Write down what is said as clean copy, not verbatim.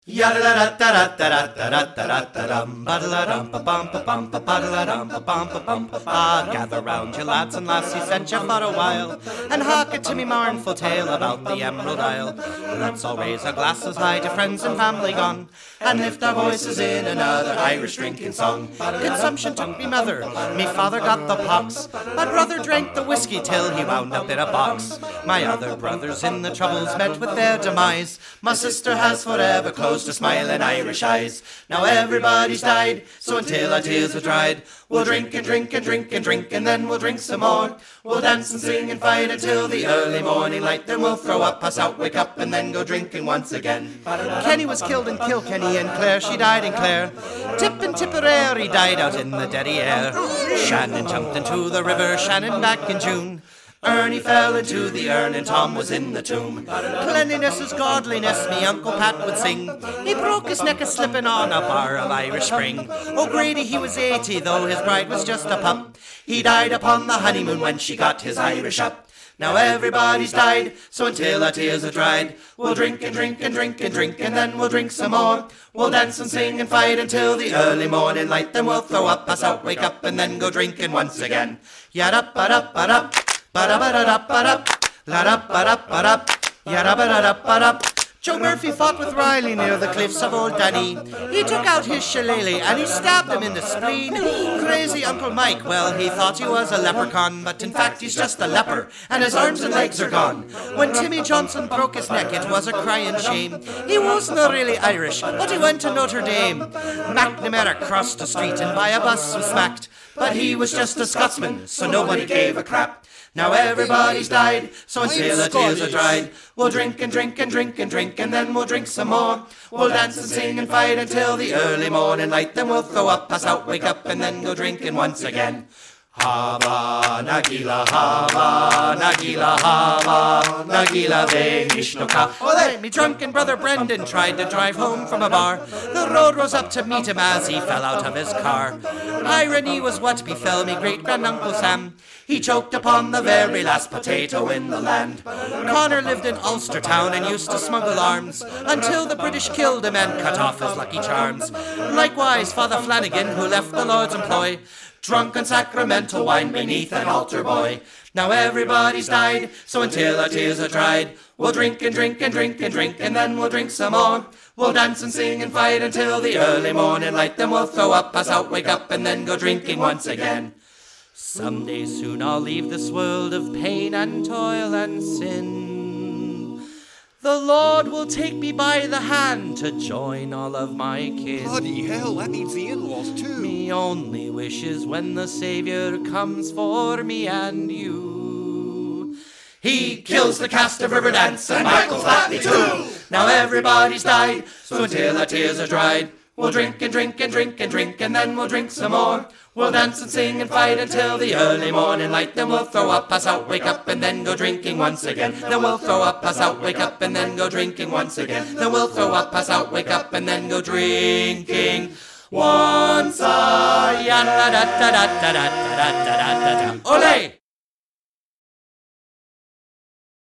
Gather round, you lads and lassies, sent you for a while, and hark to me mournful tale about the Emerald Isle. Let's all raise our glasses high to friends and family gone, and lift our voices in another Irish drinking song. Consumption took me mother, me father got the pox, my brother drank the whiskey till he wound up in a box. My other brothers in the troubles met with their demise, my sister has forever closed her smiling Irish eyes. Now everybody's died, so until our tears are dried, we'll drink and drink and drink and drink, and then we'll drink some more. We'll dance and sing and fight until the early morning light, then we'll throw up, pass out, wake up, and then go drinking once again. Kenny was killed in Kilkenny, and Clare, she died in Clare. Tip and Tipperary died out in the Derry air. Shannon jumped into the river, Shannon back in June. Ernie fell into the urn and Tom was in the tomb. Cleanliness is godliness, me Uncle Pat would sing. He broke his neck a-slipping on a bar of Irish Spring. O'Grady, he was 80, though his bride was just a pup. He died upon the honeymoon when she got his Irish up. Now everybody's died, so until our tears are dried, we'll drink and drink and drink and drink, and then we'll drink some more. We'll dance and sing and fight until the early morning light, then we'll throw up, pass out, wake up, and then go drinking once again. Yada-ba-da-ba-da. Ba-da-ba-da-da-ba-da, la-da-ba-da-ba-da, yada-ba-da-da-ba-da. Joe Murphy fought with Riley near the cliffs of Old Danny. He took out his shillelagh and he stabbed him in the spleen. Crazy Uncle Mike, well, he thought he was a leprechaun, but in fact he's just a leper, and his arms and legs are gone. When Timmy Johnson broke his neck, it was a crying shame. He wasn't really Irish, but he went to Notre Dame. McNamara crossed the street and by a bus was smacked, but he was just a Scotsman, so nobody gave a crap. Now everybody's died, so until our tears are dried, we'll drink and drink and drink and drink, and then we'll drink some more. We'll dance and sing and fight until the early morning light, then we'll throw up, pass out, wake up, and then go drinking once again. Hava Nagila, Hava Nagila, Hava Nagila Venishnoka. Ole, me drunken brother Brendan tried to drive home from a bar. The road rose up to meet him as he fell out of his car. Irony was what befell me great-granduncle Sam. He choked upon the very last potato in the land. Connor lived in Ulster town and used to smuggle arms until the British killed him and cut off his lucky charms. Likewise, Father Flanagan, who left the Lord's employ, drunk on sacramental wine beneath an altar boy. Now everybody's died, so until our tears are dried, we'll drink and drink and drink and drink, and then we'll drink some more. We'll dance and sing and fight until the early morning light, then we'll throw up, pass out, wake up, and then go drinking once again. Someday soon I'll leave this world of pain and toil and sin. The Lord will take me by the hand to join all of my kin. Bloody hell, that means the in-laws too. Me only wish is when the Saviour comes for me and you. He kills the cast of Riverdance and Michael Flatley too. Now everybody's died, so until our tears are dried, we'll drink and drink and drink and drink, and then we'll drink some more. We'll dance and sing and fight until the early morning light, then we'll throw up, pass out, wake up, and then go drinking once again. Then we'll throw up, pass out, wake up, and then go drinking once again. Then we'll throw up, pass out, wake up, and then go drinking once again. Ole!